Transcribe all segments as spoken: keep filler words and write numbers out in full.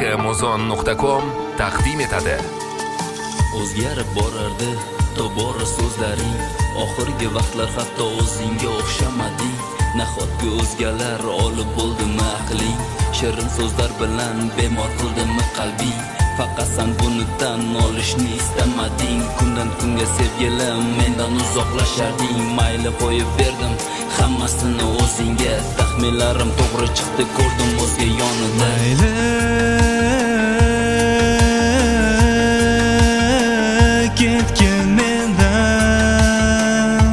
amazon nuqta com taqdim etadi. O'zgarib borardi tobora so'zlaring, oxirgi vaqtlar hatto o'zingga o'xshamading. Nahotki o'zgalar olib bo'ldimi aqling, shirin so'zlar bilan bemor qildimi qalbing. Faqat sen buni tan olishni istamading. Kundan kunga sevgilim mendan uzoqlasharding. Mayli qo'yib berdim hammasini o'zingga, taxminlarim to'g'ri chiqdi, ko'rdim o'zga yonida. Mayli ketgin mendan,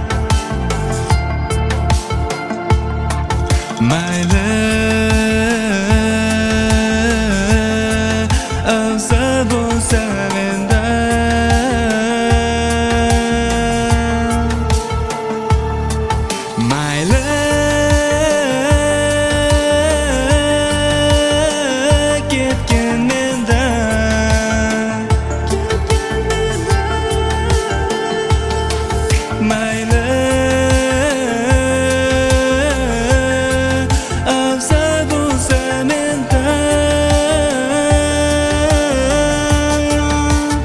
mayli afzal bo'lsa mendan, mayli ketgin mendan, mayli afzal bo'lsa mendan.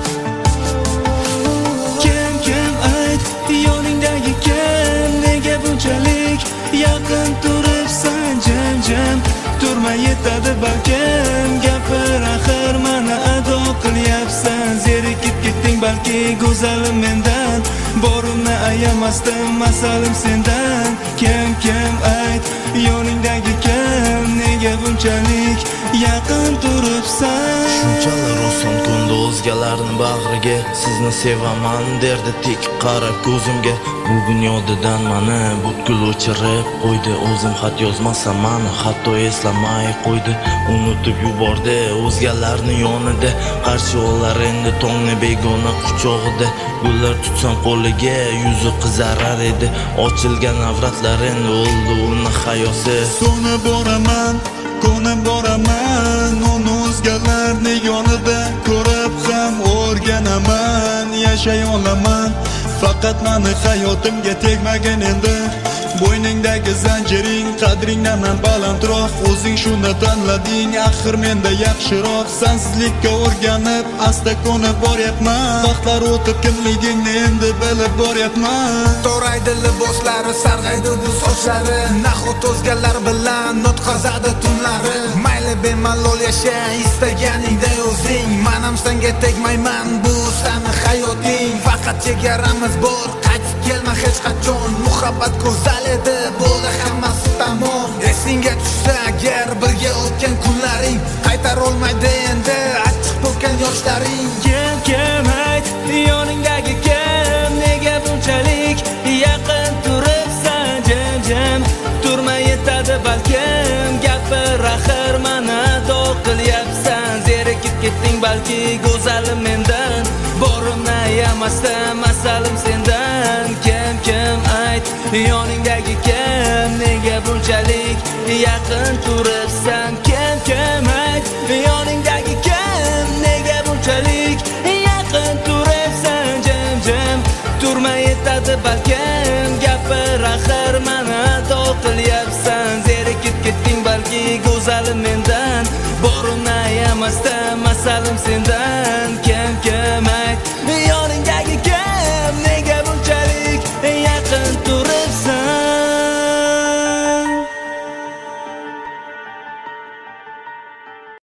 Kim kim ayt, yoningdagi kim, nega bunchalik yaqin turibsan jim jim, turmay yetadi balkim, gapir axir mana ado qilyapsan. Zerikib ketding balki go'zalim mendan, borimni ayamasdim masalim sendan. Kim kim ayt, yoningdagi kim, nega bunchalik yaqin turibsan. Shunchalar oson ko'ndi o'zgalarni bag'riga, sizni sevaman derdi tik qarab ko'zimga. Bugun yodidan mani butkul o'chirib qo'ydi, o'zim xat yozmasam mani hatto eslamay qo'ydi. Unutib yubordi o'zgalarni yonida, qarshi olar endi tongni begona quchog'ida. Gullar tutsam qo'liga yuzi qizarar edi, ochilgan avratlar endi o'ldi uni hayosi. So'na boraman, ko'nib boraman, uni o'zgalarni yonida ko'rib ham o'rganaman, yashay olaman. Faqat mani hayotimga tegmagin endi, bo'yningdagi zanjiring qadringdan ham balandroq. O'zing shuni tanlading, axir menda yaxshiroq. Sensizlikka o'rganib asta ko'nib boryapman, vaqtlar o'tib kimligingni endi bilib boryapman. To'raydi liboslari, sarg'aydi bu sochlari, nahot o'zgalar bilan o'tkazadi tunlari. Mayli bemalol yasha istaganingday o'zing, men ham senga tegmayman, bu seni hayoting. Faqat chegaramiz bor, qaytib kelma hech qachon. Muhabbat go'zal edi, bo'ldi hammasi tamom. Esingga tushsa agar birga o'tgan kunlaring, qaytar olmaydi endi achchiq to'kkan yoshlaring. Kim kim ayt, yoningdagi kim, nega bunchalik yaqin turibsan jim jim, turmay yetadi balkim, gapir axir mana ado qilyapsan. Zerikib ketding balki go'zalim mendan, borimni ayamasdan masalim sendan. Kim kim ayt, yoningdagi kim, nega bunchalik yaqin turibsan. Kim kim ayt, yoningdagi kim, nega bunchalik yaqin turibsan jim jim, turmay yetadi balkim.